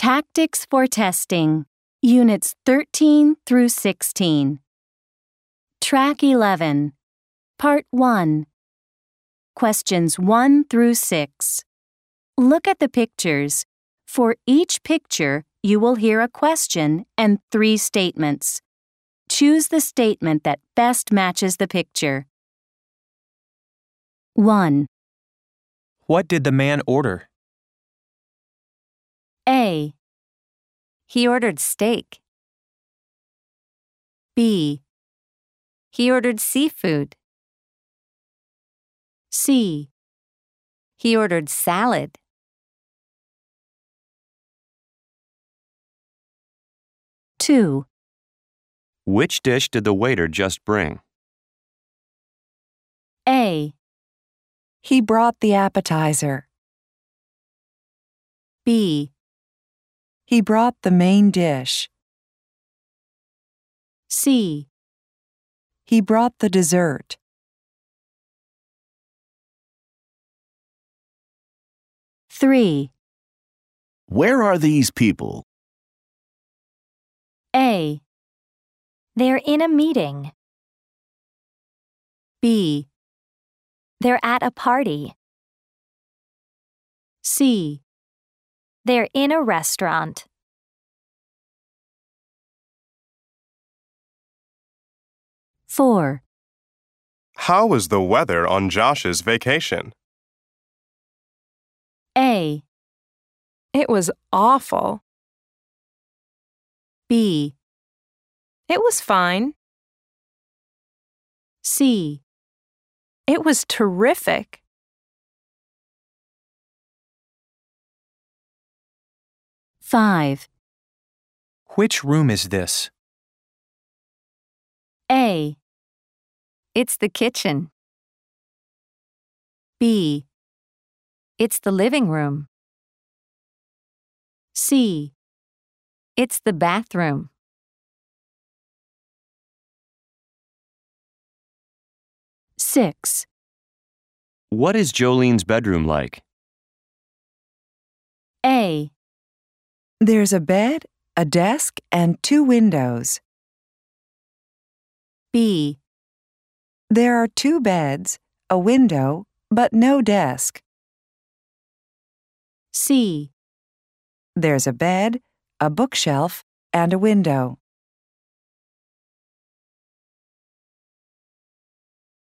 Tactics for Testing, Units 13 through 16. Track 11, Part 1. Questions 1 through 6. Look at the pictures. For each picture, you will hear a question and 3 statements. Choose the statement that best matches the picture. 1. What did the man order? A. He ordered steak. B. He ordered seafood. C. He ordered salad. Two. Which dish did the waiter just bring? A. He brought the appetizer. B. He brought the main dish. C. He brought the dessert. Three. Where are these people? A. They're in a meeting. B. They're at a party. C. They're in a restaurant. Four. How was the weather on Josh's vacation? A. It was awful. B. It was fine. C. It was terrific. Five. Which room is this? A. It's the kitchen. B. It's the living room. C. It's the bathroom. Six. What is Jolene's bedroom like? A. There's a bed, a desk, and 2 windows. B. There are 2 beds, a window, but no desk. C. There's a bed, a bookshelf, and a window.